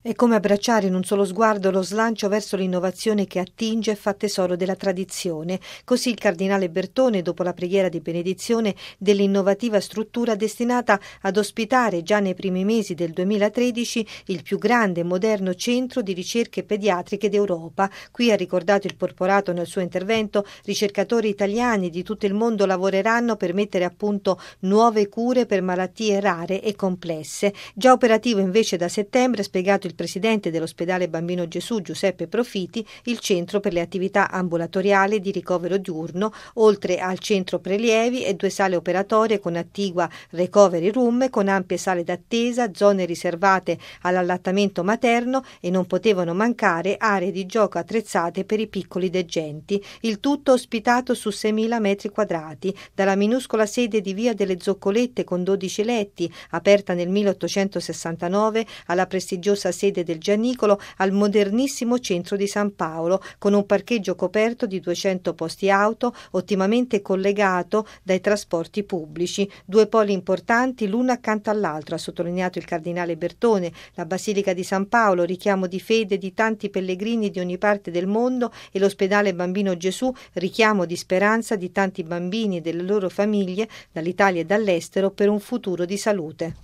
È come abbracciare in un solo sguardo lo slancio verso l'innovazione che attinge e fa tesoro della tradizione. Così il cardinale Bertone, dopo la preghiera di benedizione dell'innovativa struttura destinata ad ospitare già nei primi mesi del 2013 il più grande e moderno centro di ricerche pediatriche d'Europa. Qui, ha ricordato il Porporato nel suo intervento, ricercatori italiani di tutto il mondo lavoreranno per mettere a punto nuove cure per malattie rare e complesse. Già operativo invece da settembre, spiegato il presidente dell'ospedale Bambino Gesù Giuseppe Profiti, il centro per le attività ambulatoriali di ricovero diurno, oltre al centro prelievi e 2 sale operatorie con attigua recovery room, con ampie sale d'attesa, zone riservate all'allattamento materno e non potevano mancare aree di gioco attrezzate per i piccoli degenti. Il tutto ospitato su 6.000 metri quadrati, dalla minuscola sede di Via delle Zoccolette con 12 letti, aperta nel 1869, alla prestigiosa sede del Gianicolo, al modernissimo centro di San Paolo, con un parcheggio coperto di 200 posti auto, ottimamente collegato dai trasporti pubblici. 2 poli importanti l'uno accanto all'altro, ha sottolineato il cardinale Bertone. La Basilica di San Paolo, richiamo di fede di tanti pellegrini di ogni parte del mondo, e l'ospedale Bambino Gesù, richiamo di speranza di tanti bambini e delle loro famiglie dall'Italia e dall'estero per un futuro di salute.